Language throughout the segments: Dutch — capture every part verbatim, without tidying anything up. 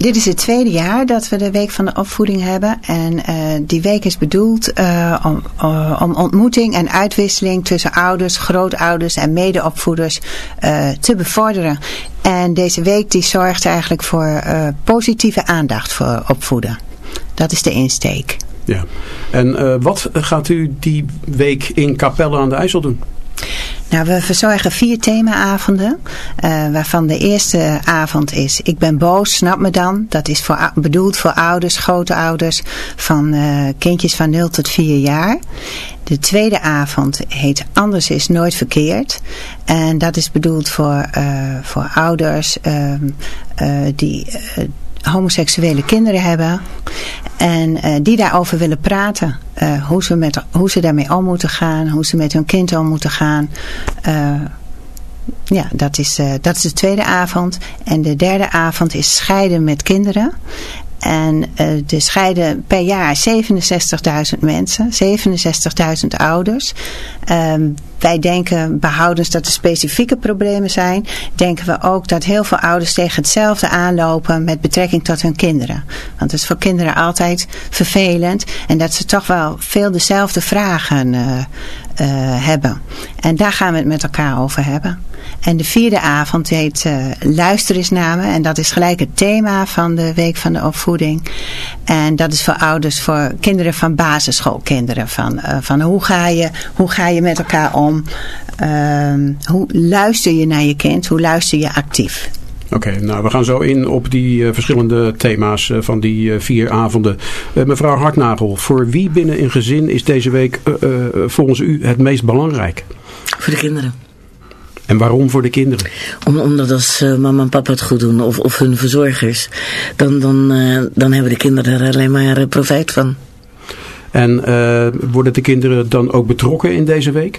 dit is het tweede jaar dat we de Week van de Opvoeding hebben. En uh, die week is bedoeld uh, om, uh, om ontmoeting en uitwisseling tussen ouders, grootouders en medeopvoeders uh, te bevorderen. En deze week die zorgt eigenlijk voor uh, positieve aandacht voor opvoeden. Dat is de insteek. Ja. En uh, wat gaat u die week in Capelle aan de IJssel doen? Nou, we verzorgen vier themaavonden, uh, waarvan de eerste avond is Ik ben boos, snap me dan. Dat is voor, bedoeld voor ouders, grootouders van uh, kindjes van nul tot vier jaar. De tweede avond heet Anders is nooit verkeerd. En dat is bedoeld voor, uh, voor ouders uh, uh, die... Uh, homoseksuele kinderen hebben en uh, die daarover willen praten. Uh, hoe, ze met, hoe ze daarmee om moeten gaan, hoe ze met hun kind om moeten gaan. Uh, ja, dat is, uh, dat is de tweede avond. En de derde avond is Scheiden met kinderen. En uh, er scheiden per jaar zevenenzestigduizend mensen, zevenenzestigduizend ouders. Um, wij denken, behoudens dat er specifieke problemen zijn, denken we ook dat heel veel ouders tegen hetzelfde aanlopen met betrekking tot hun kinderen. Want het is voor kinderen altijd vervelend en dat ze toch wel veel dezelfde vragen uh, uh, hebben. En daar gaan we het met elkaar over hebben. En de vierde avond heet uh, Luister eens naar me. En dat is gelijk het thema van de Week van de Opvoeding. En dat is voor ouders, voor kinderen van basisschoolkinderen. Van, uh, van hoe, ga je, hoe ga je met elkaar om? Uh, hoe luister je naar je kind? Hoe luister je actief? Oké, okay, nou we gaan zo in op die uh, verschillende thema's uh, van die uh, vier avonden. Uh, mevrouw Hartnagel, voor wie binnen een gezin is deze week uh, uh, volgens u het meest belangrijk? Voor de kinderen. En waarom voor de kinderen? Om, omdat als uh, mama en papa het goed doen, of, of hun verzorgers, dan, dan, uh, dan hebben de kinderen er alleen maar uh, profijt van. En uh, worden de kinderen dan ook betrokken in deze week?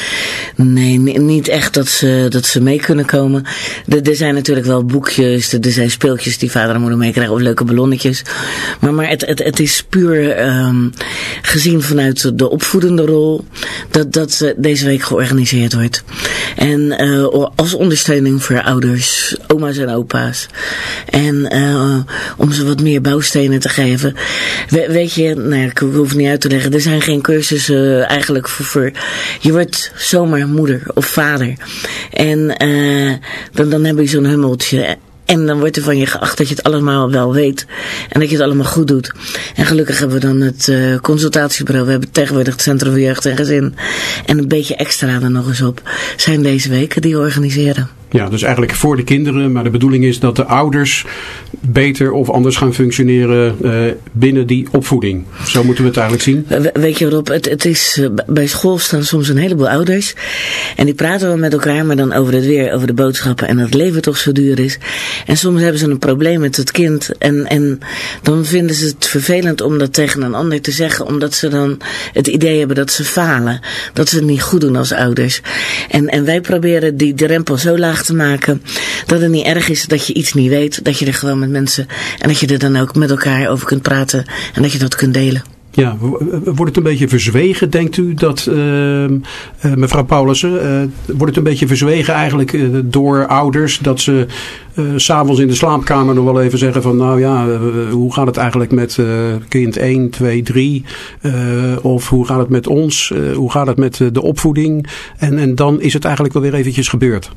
Nee, niet echt dat ze, dat ze mee kunnen komen. Er, er zijn natuurlijk wel boekjes, er zijn speeltjes die vader en moeder meekrijgen of leuke ballonnetjes. Maar, maar het, het, het is puur um, gezien vanuit de opvoedende rol dat, dat deze week georganiseerd wordt. En uh, als ondersteuning voor ouders, oma's en opa's. En uh, om ze wat meer bouwstenen te geven. We, weet je, nou, ik hoef het niet uit te leggen, er zijn geen cursussen uh, eigenlijk voor, voor... Je wordt zomaar moeder of vader. En uh, dan, dan heb je zo'n hummeltje. En dan wordt er van je geacht dat je het allemaal wel weet. En dat je het allemaal goed doet. En gelukkig hebben we dan het uh, consultatiebureau. We hebben tegenwoordig het Centrum voor Jeugd en Gezin. En een beetje extra er nog eens op. Zijn deze weken die organiseren. Ja, dus eigenlijk voor de kinderen. Maar de bedoeling is dat de ouders beter of anders gaan functioneren uh, binnen die opvoeding. Zo moeten we het eigenlijk zien. We, weet je Rob, het, het is, uh, bij school staan soms een heleboel ouders. En die praten wel met elkaar, maar dan over het weer, over de boodschappen. En dat het leven toch zo duur is. En soms hebben ze een probleem met het kind. En, en dan vinden ze het vervelend om dat tegen een ander te zeggen. Omdat ze dan het idee hebben dat ze falen. Dat ze het niet goed doen als ouders. En, en wij proberen die drempel zo laag te maken dat het niet erg is dat je iets niet weet, dat je er gewoon met mensen en dat je er dan ook met elkaar over kunt praten en dat je dat kunt delen. Ja, wordt het een beetje verzwegen, denkt u, dat uh, uh, mevrouw Paulussen, uh, wordt het een beetje verzwegen eigenlijk uh, door ouders, dat ze uh, 's avonds in de slaapkamer nog wel even zeggen van nou ja, uh, hoe gaat het eigenlijk met uh, kind één, twee, drie, uh, of hoe gaat het met ons, uh, hoe gaat het met uh, de opvoeding en, en dan is het eigenlijk wel weer eventjes gebeurd.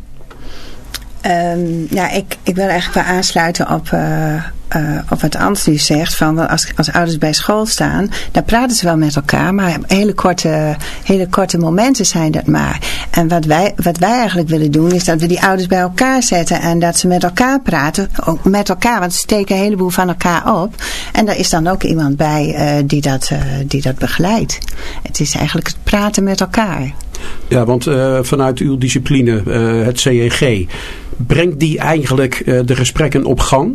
Um, ja, ik, ik wil eigenlijk wel aansluiten op, uh, uh, op wat Ans nu zegt. Van als, als ouders bij school staan, dan praten ze wel met elkaar. Maar hele korte, hele korte momenten zijn dat maar. En wat wij, wat wij eigenlijk willen doen, is dat we die ouders bij elkaar zetten. En dat ze met elkaar praten. Ook met elkaar, want ze steken een heleboel van elkaar op. En er is dan ook iemand bij uh, die, dat, uh, die dat begeleidt. Het is eigenlijk het praten met elkaar. Ja, want uh, vanuit uw discipline, uh, het C E G, brengt die eigenlijk uh, de gesprekken op gang?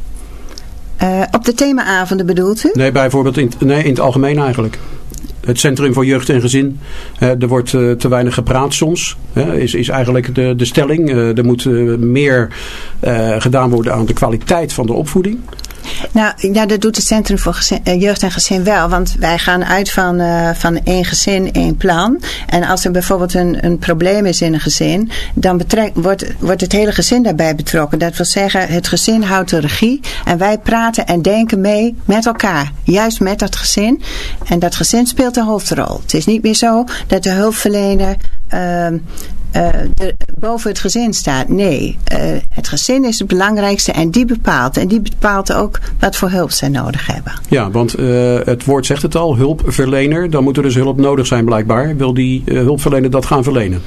Uh, op de themaavonden bedoelt u? Nee, bijvoorbeeld in, nee, in het algemeen eigenlijk. Het Centrum voor Jeugd en Gezin. Uh, er wordt uh, te weinig gepraat soms. Uh, is, is eigenlijk de, de stelling. Uh, er moet uh, meer uh, gedaan worden aan de kwaliteit van de opvoeding. Nou, ja, dat doet het Centrum voor gezin, uh, Jeugd en Gezin wel. Want wij gaan uit van, uh, van één gezin, één plan. En als er bijvoorbeeld een, een probleem is in een gezin, dan betrek, wordt, wordt het hele gezin daarbij betrokken. Dat wil zeggen, het gezin houdt de regie. En wij praten en denken mee met elkaar. Juist met dat gezin. En dat gezin speelt de hoofdrol. Het is niet meer zo dat de hulpverlener Uh, uh, de, boven het gezin staat. Nee, uh, het gezin is het belangrijkste en die bepaalt. En die bepaalt ook wat voor hulp zij nodig hebben. Ja, want uh, het woord zegt het al, hulpverlener. Dan moet er dus hulp nodig zijn blijkbaar. Wil die uh, hulpverlener dat gaan verlenen?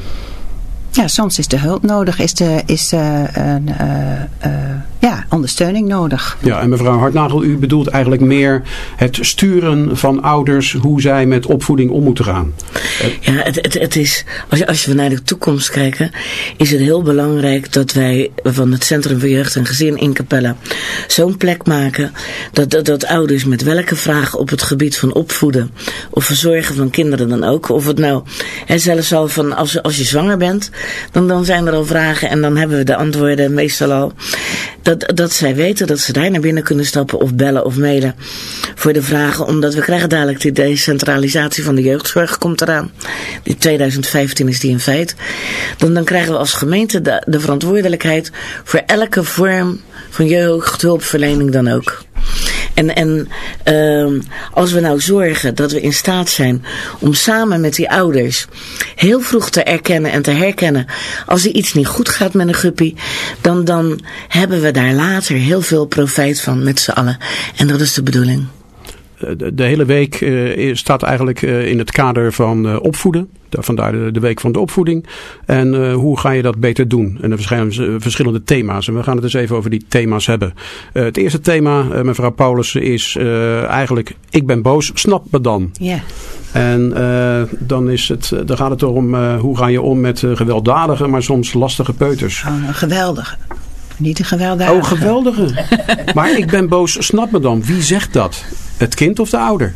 Ja, soms is de hulp nodig, is de is, uh, een, uh, uh, ja, ondersteuning nodig. Ja, en mevrouw Hartnagel, u bedoelt eigenlijk meer het sturen van ouders hoe zij met opvoeding om moeten gaan. Ja, het, het, het is, als, je, als we naar de toekomst kijken, is het heel belangrijk dat wij van het Centrum voor Jeugd en Gezin in Capelle zo'n plek maken dat, dat, dat ouders met welke vraag op het gebied van opvoeden of verzorgen van kinderen dan ook, of het nou, hè, zelfs al van als, als je zwanger bent, Dan, dan zijn er al vragen en dan hebben we de antwoorden meestal al. Dat, dat zij weten dat ze daar naar binnen kunnen stappen of bellen of mailen voor de vragen. Omdat we krijgen dadelijk die decentralisatie van de jeugdzorg komt eraan. In tweeduizend vijftien is die in feit. Dan, dan krijgen we als gemeente de, de verantwoordelijkheid voor elke vorm van jeugdhulpverlening dan ook. En, en uh, als we nou zorgen dat we in staat zijn om samen met die ouders heel vroeg te erkennen en te herkennen als er iets niet goed gaat met een guppy, dan, dan hebben we daar later heel veel profijt van met z'n allen. En dat is de bedoeling. De, de hele week uh, staat eigenlijk uh, in het kader van uh, opvoeden. Vandaar de, de week van de opvoeding. En uh, hoe ga je dat beter doen? En er verschijnen verschillende thema's. En we gaan het eens even over die thema's hebben. Uh, het eerste thema, uh, mevrouw Paulussen, is uh, eigenlijk ik ben boos, snap me dan. Ja. Yeah. En uh, dan, is het, dan gaat het erom uh, hoe ga je om met uh, gewelddadige, maar soms lastige peuters. Oh, een geweldige. Niet een gewelddadige. Oh, geweldige. Maar ik ben boos, snap me dan. Wie zegt dat? Het kind of de ouder?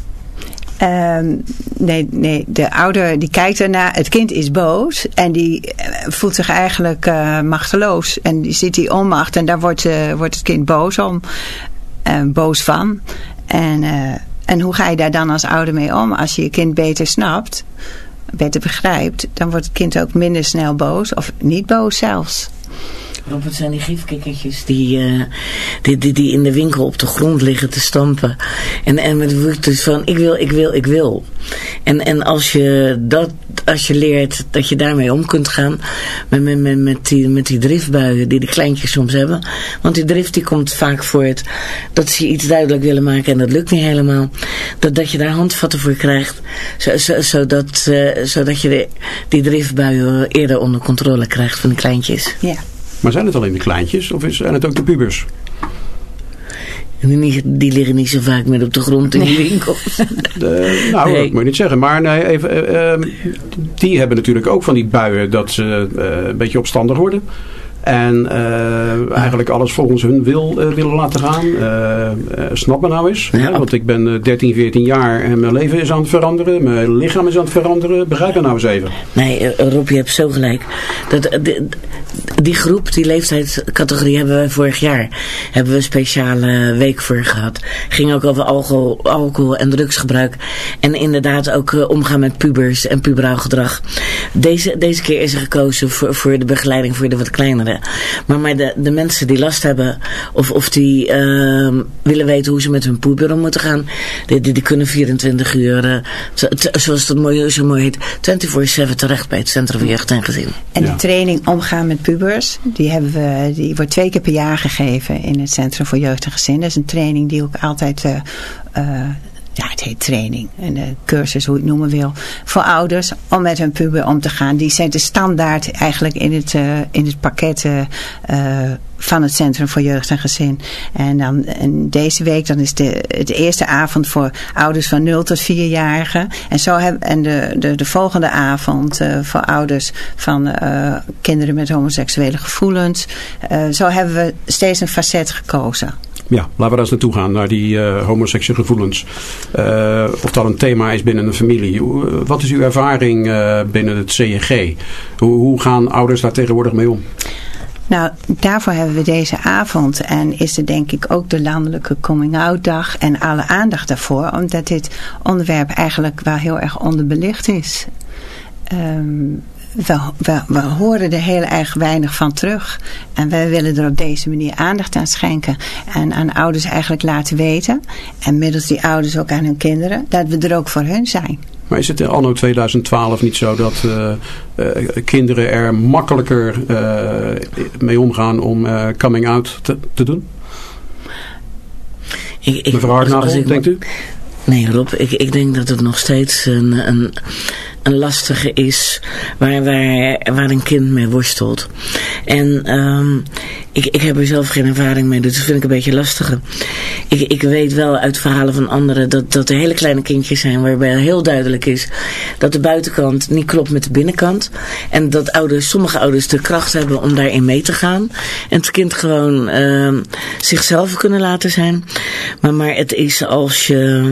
Um, nee, nee, de ouder die kijkt ernaar. Het kind is boos en die voelt zich eigenlijk uh, machteloos. En die ziet die onmacht en daar wordt, uh, wordt het kind boos om. Uh, boos van. En, uh, en hoe ga je daar dan als ouder mee om? Als je je kind beter snapt, beter begrijpt, dan wordt het kind ook minder snel boos. Of niet boos zelfs. Rob, het zijn die gifkikkertjes die, uh, die, die, die in de winkel op de grond liggen te stampen. En, en met woedjes van ik wil, ik wil, ik wil. En, en als je dat, als je leert dat je daarmee om kunt gaan, met, met, met, met, die, met die driftbuien die de kleintjes soms hebben. Want die drift die komt vaak voort dat ze iets duidelijk willen maken en dat lukt niet helemaal. Dat, dat je daar handvatten voor krijgt, zo, zo, zodat, uh, zodat je de, die driftbuien eerder onder controle krijgt van de kleintjes. Ja. Maar zijn het alleen de kleintjes of zijn het ook de pubers? Die, die liggen niet zo vaak meer op de grond in die winkels. De, nou, nee. Dat moet je niet zeggen. Maar nee, even, uh, die hebben natuurlijk ook van die buien dat ze uh, een beetje opstandig worden. En uh, eigenlijk alles volgens hun wil uh, willen laten gaan. Uh, uh, snap me nou eens. Ja. Hè? Want ik ben uh, dertien, veertien jaar en mijn leven is aan het veranderen. Mijn lichaam is aan het veranderen. Begrijp me nou eens even. Nee, uh, Rob, je hebt zo gelijk. Dat, uh, die, die groep, die leeftijdscategorie hebben we vorig jaar. Hebben we een speciale week voor gehad. Ging ook over alcohol, alcohol en drugsgebruik. En inderdaad ook uh, omgaan met pubers en puberaal gedrag. Deze, deze keer is er gekozen voor, voor de begeleiding voor de wat kleinere. Maar, maar de, de mensen die last hebben of, of die uh, willen weten hoe ze met hun puber om moeten gaan, die, die, die kunnen vierentwintig uur, uh, zo, zoals dat mooi, zo mooi heet, vierentwintig zeven terecht bij het Centrum voor Jeugd en Gezin. En de training omgaan met pubers, die, hebben we, die wordt twee keer per jaar gegeven in het Centrum voor Jeugd en Gezin. Dat is een training die ook altijd Uh, uh, ja, het heet training. En de cursus, hoe je het noemen wil. Voor ouders om met hun puber om te gaan. Die zijn de standaard eigenlijk in het, uh, in het pakket uh, van het Centrum voor Jeugd en Gezin. En dan en deze week dan is de, de eerste avond voor ouders van nul tot vierjarigen. En, zo heb, en de, de, de volgende avond uh, voor ouders van uh, kinderen met homoseksuele gevoelens. Uh, zo hebben we steeds een facet gekozen. Ja, laten we daar eens naartoe gaan, naar die uh, homoseksuele gevoelens. Uh, of dat een thema is binnen een familie. Wat is uw ervaring uh, binnen het C J G? Hoe, hoe gaan ouders daar tegenwoordig mee om? Nou, daarvoor hebben we deze avond en is er denk ik ook de landelijke coming-out dag en alle aandacht daarvoor, omdat dit onderwerp eigenlijk wel heel erg onderbelicht is. Um, we, we, we horen er heel erg weinig van terug en wij willen er op deze manier aandacht aan schenken en aan ouders eigenlijk laten weten en middels die ouders ook aan hun kinderen, dat we er ook voor hun zijn. Maar is het in anno tweeduizend twaalf niet zo dat uh, uh, kinderen er makkelijker uh, mee omgaan om uh, coming out te, te doen? Ik, ik, Mevrouw Hartnagel, ik, denkt u? Nee Rob, ik, ik denk dat het nog steeds een, een, een lastige is waar, waar, waar een kind mee worstelt. En um, ik, ik heb er zelf geen ervaring mee, dus dat vind ik een beetje lastiger. Ik, ik weet wel uit verhalen van anderen dat, dat er hele kleine kindjes zijn waarbij heel duidelijk is dat de buitenkant niet klopt met de binnenkant. En dat ouders, sommige ouders de kracht hebben om daarin mee te gaan. En het kind gewoon uh, zichzelf kunnen laten zijn. Maar, maar het is als je...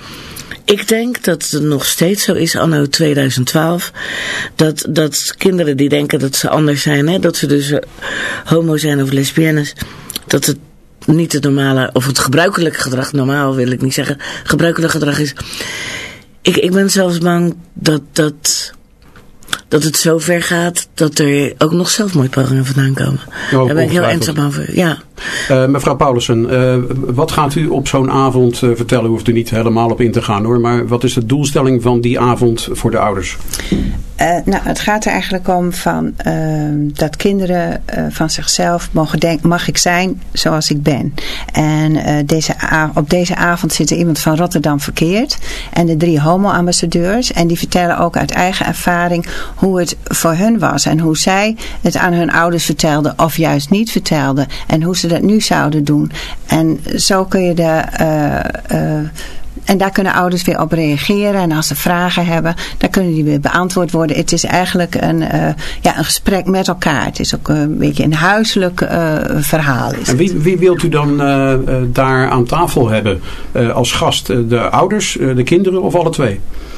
Ik denk dat het nog steeds zo is, anno tweeduizend twaalf, dat, dat kinderen die denken dat ze anders zijn, hè, dat ze dus uh, homo zijn of lesbiennes, dat het niet het normale, of het gebruikelijke gedrag, normaal wil ik niet zeggen, gebruikelijk gedrag is. Ik, ik ben zelfs bang dat, dat, dat het zo ver gaat dat er ook nog zelfmoordpogingen vandaan komen. Oh, daar ben ik heel ernstig bang voor, ja. Uh, mevrouw Paulussen, uh, wat gaat u op zo'n avond uh, vertellen? U hoeft er niet helemaal op in te gaan hoor, maar wat is de doelstelling van die avond voor de ouders? Uh, nou, het gaat er eigenlijk om van, uh, dat kinderen uh, van zichzelf mogen denken, mag ik zijn zoals ik ben. En uh, deze a- op deze avond zit er iemand van Rotterdam Verkeerd en de drie homo-ambassadeurs. En die vertellen ook uit eigen ervaring hoe het voor hun was en hoe zij het aan hun ouders vertelden of juist niet vertelden. En hoe ze dat nu zouden doen. En zo kun je de... Uh, uh, En daar kunnen ouders weer op reageren. En als ze vragen hebben, dan kunnen die weer beantwoord worden. Het is eigenlijk een, uh, ja, een gesprek met elkaar. Het is ook een beetje een huiselijk uh, verhaal. Is en wie, wie wilt u dan uh, uh, daar aan tafel hebben uh, als gast? Uh, de ouders, uh, de kinderen of alle twee?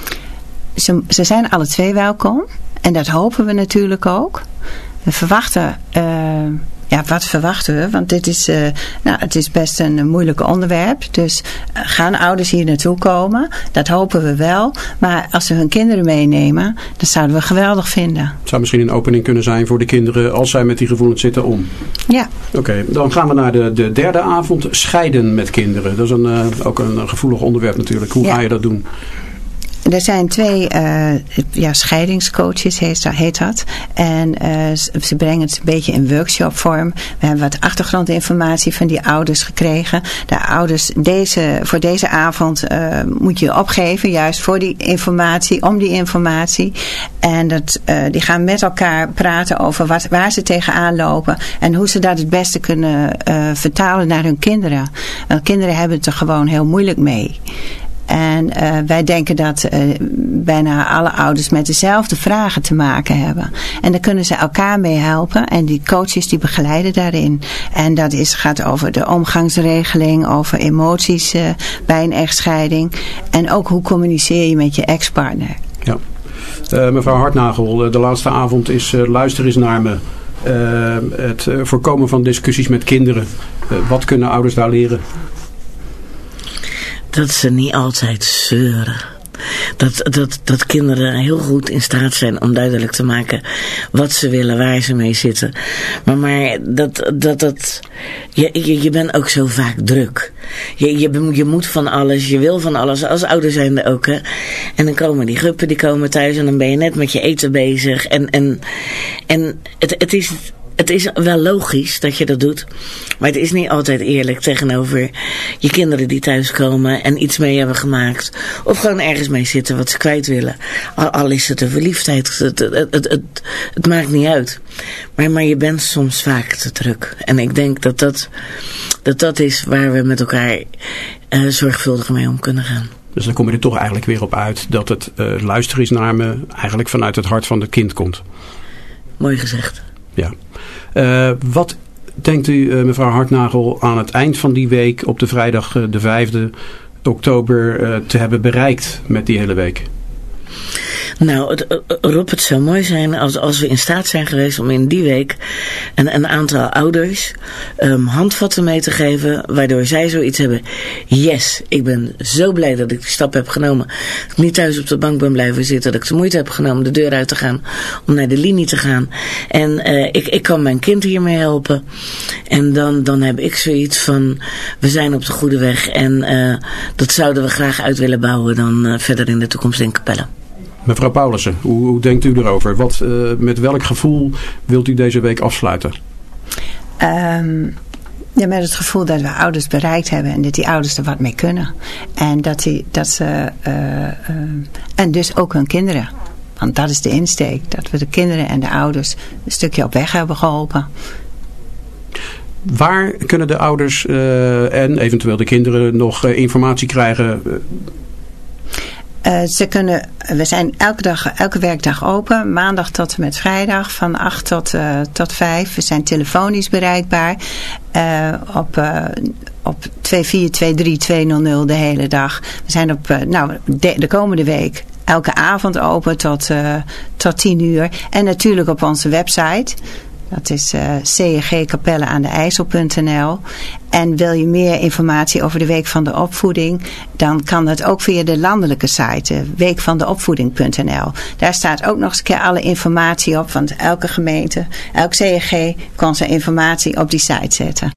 Ze, ze zijn alle twee welkom. En dat hopen we natuurlijk ook. We verwachten... Uh, Ja, wat verwachten we? Want dit is, uh, nou, het is best een moeilijk onderwerp. Dus uh, gaan ouders hier naartoe komen? Dat hopen we wel. Maar als ze hun kinderen meenemen, dat zouden we geweldig vinden. Het zou misschien een opening kunnen zijn voor de kinderen als zij met die gevoelens zitten om. Ja. Oké, okay, dan gaan we naar de, de derde avond. Scheiden met kinderen. Dat is een, uh, ook een gevoelig onderwerp natuurlijk. Hoe ja. ga je dat doen? Er zijn twee uh, ja, scheidingscoaches, heet, heet dat. En uh, ze brengen het een beetje in workshopvorm. We hebben wat achtergrondinformatie van die ouders gekregen. De ouders, deze, voor deze avond uh, moet je opgeven, juist voor die informatie, om die informatie. En dat, uh, die gaan met elkaar praten over wat, waar ze tegenaan lopen. En hoe ze dat het beste kunnen uh, vertalen naar hun kinderen. Want kinderen hebben het er gewoon heel moeilijk mee. En uh, wij denken dat uh, bijna alle ouders met dezelfde vragen te maken hebben. En daar kunnen ze elkaar mee helpen. En die coaches die begeleiden daarin. En dat is, gaat over de omgangsregeling, over emoties uh, bij een echtscheiding. En ook hoe communiceer je met je ex-partner. Ja. Uh, mevrouw Hartnagel, de laatste avond is uh, luister eens naar me. Uh, het uh, voorkomen van discussies met kinderen. Uh, wat kunnen ouders daar leren? Dat ze niet altijd zeuren. Dat, dat, dat kinderen heel goed in staat zijn om duidelijk te maken wat ze willen, waar ze mee zitten. Maar, maar dat, dat, dat, je, je, je bent ook zo vaak druk. Je, je, je moet van alles, je wil van alles, als ouder zijnde ook. Hè. En dan komen die guppen, die komen thuis en dan ben je net met je eten bezig. En, en, en het, het is... Het is wel logisch dat je dat doet, maar het is niet altijd eerlijk tegenover je kinderen die thuiskomen en iets mee hebben gemaakt. Of gewoon ergens mee zitten wat ze kwijt willen. Al, al is het een verliefdheid, het, het, het, het, het, het maakt niet uit. Maar, maar je bent soms vaak te druk. En ik denk dat dat, dat, dat is waar we met elkaar uh, zorgvuldig mee om kunnen gaan. Dus dan kom je er toch eigenlijk weer op uit dat het uh, luister eens naar me eigenlijk vanuit het hart van het kind komt. Mooi gezegd. Ja. Uh, wat denkt u, uh, mevrouw Hartnagel, aan het eind van die week op de vrijdag uh, de vijfde oktober uh, te hebben bereikt met die hele week? Nou, het, Rob, het zou mooi zijn als, als we in staat zijn geweest om in die week een, een aantal ouders um, handvatten mee te geven, waardoor zij zoiets hebben. Yes, ik ben zo blij dat ik die stap heb genomen. Dat ik niet thuis op de bank ben blijven zitten, dat ik de moeite heb genomen de deur uit te gaan, om naar de linie te gaan. En uh, ik, ik kan mijn kind hiermee helpen. En dan, dan heb ik zoiets van, we zijn op de goede weg en uh, dat zouden we graag uit willen bouwen dan uh, verder in de toekomst in Capelle. Mevrouw Paulussen, hoe, hoe denkt u erover? Wat, uh, met welk gevoel wilt u deze week afsluiten? Um, ja, met het gevoel dat we ouders bereikt hebben en dat die ouders er wat mee kunnen. En dat, die, dat ze, uh, uh, en dus ook hun kinderen. Want dat is de insteek, dat we de kinderen en de ouders een stukje op weg hebben geholpen. Waar kunnen de ouders uh, en eventueel de kinderen nog uh, informatie krijgen? Uh, ze kunnen, we zijn elke dag, elke werkdag open. Maandag tot en met vrijdag van acht tot, uh, tot vijf. We zijn telefonisch bereikbaar. Uh, op, uh, op twee vier twee drie twee nul nul de hele dag. We zijn op, uh, nou, de, de komende week elke avond open tot, uh, tot tien uur. En natuurlijk op onze website. Dat is uh, c n g capelle aan de ijssel punt n l. En wil je meer informatie over de Week van de Opvoeding, dan kan dat ook via de landelijke site, week van de opvoeding punt n l. Daar staat ook nog eens een keer alle informatie op, want elke gemeente, elk C N G kan zijn informatie op die site zetten.